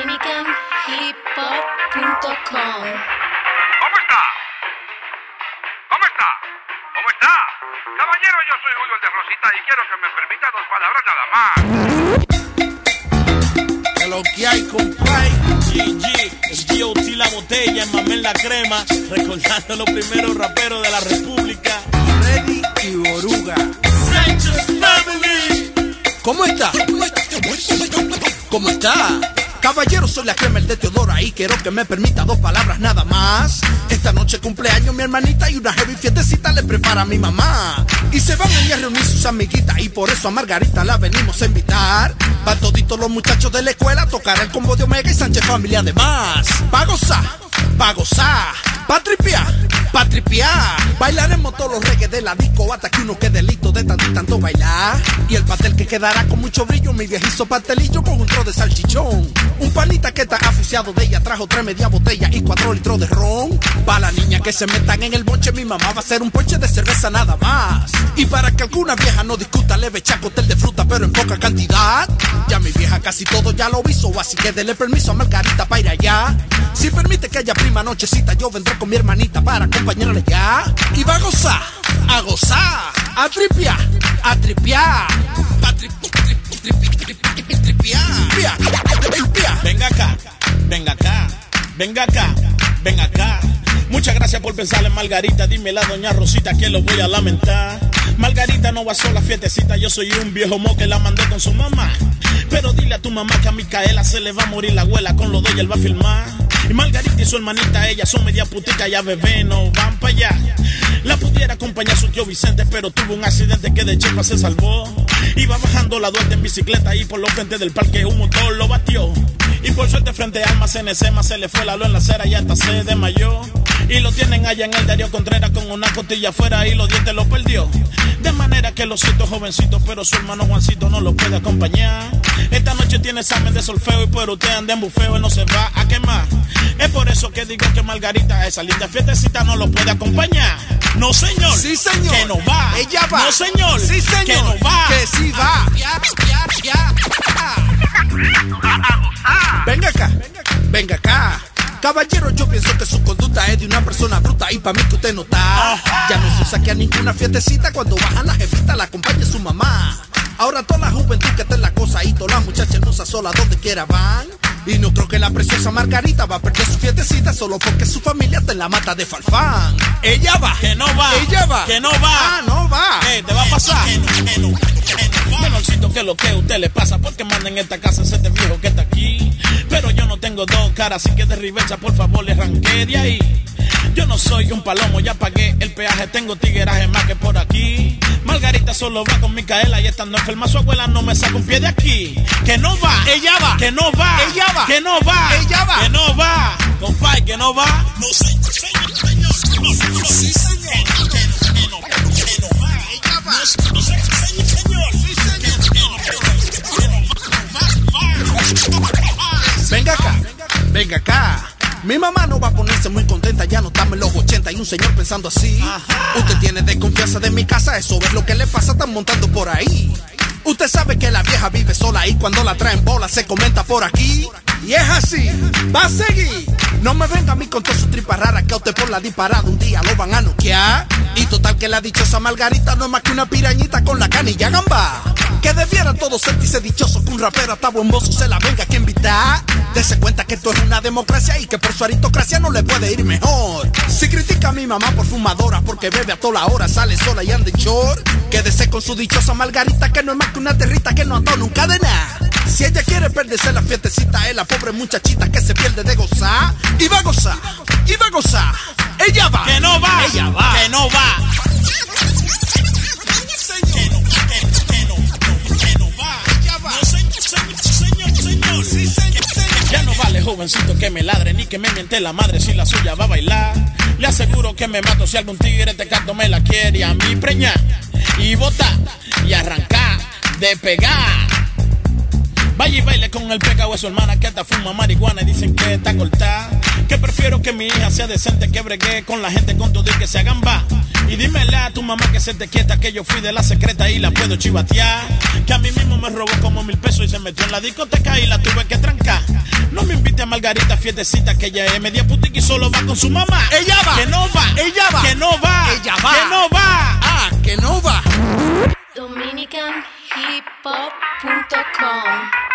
DominicanHipHop.com. ¿Cómo está? ¿Cómo está? ¿Cómo está? Caballero, yo soy Julio el de Rosita y quiero que me permita 2 palabras nada más. Que lo que hay, compay. GG, es GOT la botella, en Mamel la crema. Recordando los primeros raperos de la República. Freddy y Boruga. Sanchez Family. ¿Cómo está? ¿Cómo está? Caballero, soy la crema, el de Teodora, y quiero que me permita 2 palabras nada más. Esta noche cumpleaños mi hermanita y una heavy fiestecita le prepara a mi mamá. Y se van a ir a reunir sus amiguitas y por eso a Margarita la venimos a invitar. Van toditos los muchachos de la escuela a tocar el combo de Omega y Sánchez Familia además. Pa' gozar, pa' tripear. Bailaremos todos los reggae de la disco hasta que uno quede listo de tanto bailar. Y el pastel que quedará con mucho brillo, mi viejizo pastelillo con un tro de salchichón. Un panita que está aficiado de ella trajo 3 media botellas y 4 litros de ron. Pa' la niña que se metan en el bonche, mi mamá va a hacer un ponche de cerveza nada más. Y para que alguna vieja no discuta, le echa cóctel de fruta pero en poca cantidad. Ya mi vieja casi todo ya lo hizo, así que dele permiso a Margarita para ir allá. Si permite que haya prima nochecita, yo vendré con mi hermanita para acompañarle ya. Y va a gozar, a tripear, Venga acá. Muchas gracias por pensar en Margarita. Dímela, doña Rosita, que lo voy a lamentar. Margarita no va sola a fiestecita. Yo soy un viejo mo que la mandó con su mamá. Pero dile a tu mamá que a Micaela se le va a morir la abuela. Con los 2 y él va a filmar. Y Margarita y su hermanita, ellas son media putica. Ya bebé, no van para allá. La pudiera acompañar su tío Vicente, pero tuvo un accidente que de chepa se salvó. Iba bajando la Duarte en bicicleta y por los frentes del parque un motor lo batió. Y por suerte frente a Almacén Sema se le fue la luz en la acera y hasta se desmayó. Y lo tienen allá en el Darío Contreras con una costilla afuera y los dientes lo perdió. De manera que lo siento jovencito, pero su hermano Juancito no lo puede acompañar. Esta noche tiene examen de solfeo y por usted anda en bufeo y no se va a quemar. Es por eso que digo que Margarita a esa linda fiestecita no lo puede acompañar. No señor, sí señor, que no va. Ella va. No señor, sí señor, que no va. Que sí va. Venga acá. Caballero, yo pienso que su conducta es de una persona bruta y pa' mí que usted no está. Ya no se saque a ninguna fiestecita, cuando bajan la jefita la acompaña su mamá. Ahora toda la juventud que está en la cosa y todas las muchachas hermosas solas donde quiera van. Y no creo que la preciosa Margarita va a perder su fiestecita solo porque su familia está en la mata de Farfán. Ella va, que no va, ella va, que no va, no va. ¿Qué te va a pasar? Menorcito que lo que a usted le pasa, porque manda en esta casa ese viejo que está aquí. Pero yo no tengo 2 caras, así que de reversa por favor le arranqué de ahí. Yo no soy un palomo, ya pagué el peaje, tengo tigueraje más que por aquí. Margarita solo va con Micaela y estando enferma su abuela no me saca un pie de aquí. Que no va, ella va, que no va, ella va, que no va, ella va, que no va, compay, que no va. No sé, señor, sí señor, que no va, ella va, no sé, señor, sí señor. Venga acá. Mi mamá no va a ponerse muy contenta, ya no estamos en los 80 y un señor pensando así. Usted tiene desconfianza de mi casa, eso es lo que le pasa, están montando por ahí. Usted sabe que la vieja vive sola y cuando la traen bola se comenta por aquí. Y es así, va a seguir. No me venga a mí con toda su tripa rara, que a usted por la disparada un día lo van a noquear. Y total que la dichosa Margarita no es más que una pirañita con la canilla gamba. Que debieran todos sentirse dichosos que un rapero hasta buen mozo se la venga que invitar. Dese cuenta que esto es una democracia y que por su aristocracia no le puede ir mejor. Si critica a mi mamá por fumadora porque bebe a toda la hora, sale sola y anda en short, quédese con su dichosa Margarita que no es más que una territa que no andó nunca de nada. Si ella quiere perderse la fiestecita, es la pobre muchachita que se pierde de gozar. Y va a gozar, y va a gozar. Ella va, que no va, ella va, que no va. Ya no vale, jovencito, que me ladre ni que me miente la madre si la suya va a bailar. Le aseguro que me mato si algún tigre este canto me la quiere a mí preñar y botar y arrancar de pegar. Vaya y baile con el pecado de su hermana que hasta fuma marihuana y dicen que está cortada. Que prefiero que mi hija sea decente, que bregue con la gente con todo y que se hagan va. Y dímele a tu mamá que se te quieta, que yo fui de la secreta y la puedo chivatear. Que a mí mismo me robó como 1000 pesos y se metió en la discoteca y la tuve que trancar. No me invite a Margarita fiestecita, que ella es media putica y solo va con su mamá. Ella va, que no va, ella va, que no va, ella va, que no va. Ah, que no va. DominicanHipHop.com